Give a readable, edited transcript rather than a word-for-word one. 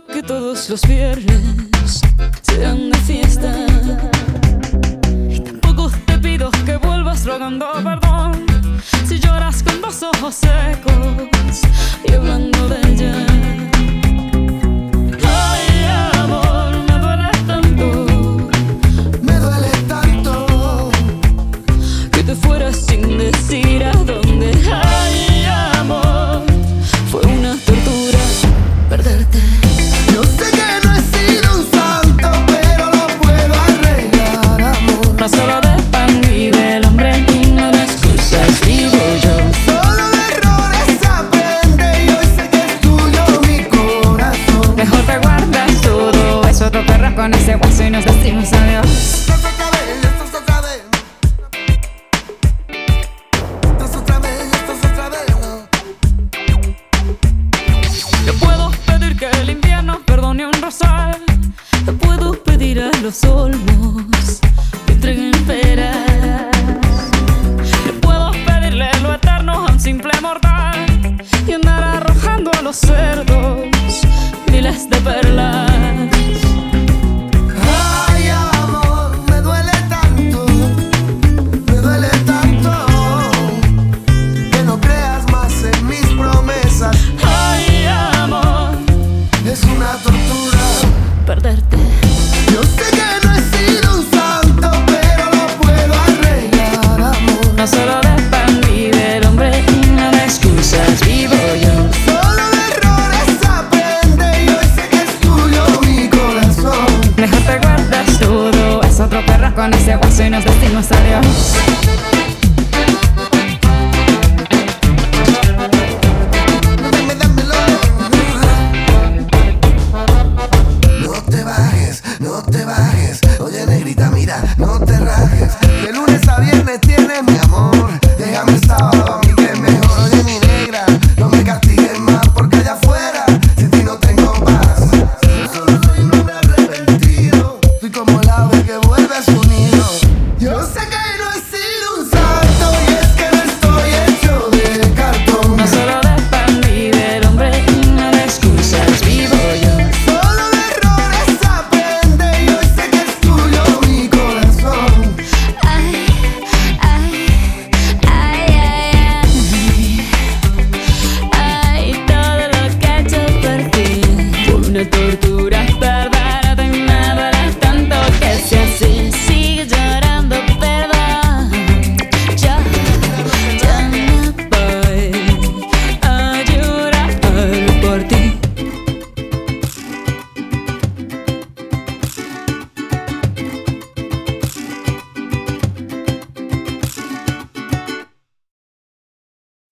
que todos los viernes sean de fiesta. Y tampoco te pido que vuelvas rogando perdón si lloras con los ojos secos y hablando de ella. Ay, amor, me duele tanto que te fueras sin decir a dónde. Ay, amor, fue una tortura perderte. Yo sé que no he sido un santo, pero lo puedo arreglar, amor. No solo de pan vive el hombre y no de excusas vivo yo. Solo de errores aprende y hoy sé que es tuyo mi corazón. Mejor te guardas todo eso, te perras con ese hueso y nos decimos adiós. Esto es otra vez, esto es otra vez. Esto es otra vez, esto es otra vez, no. Yo puedo pedir que el invierno perdone un rosal. Yo puedo pedir a los olmos que entreguen peras. Yo puedo pedirle lo eterno a un simple mortal y andar arrojando a los cerdos miles de perlas. Ay, amor, me duele tanto que no creas más en mis promesas. Ay, amor, Es una tortura perderte. Yo sé que no he sido un santo, pero lo puedo arreglar, amor. No solo de pan vive el hombre y no de excusas vivo yo. Solo de errores aprende y hoy sé que es tuyo mi corazón. Mejor te guardas todo, es otro perro con ese hueso y nos decimos adiós.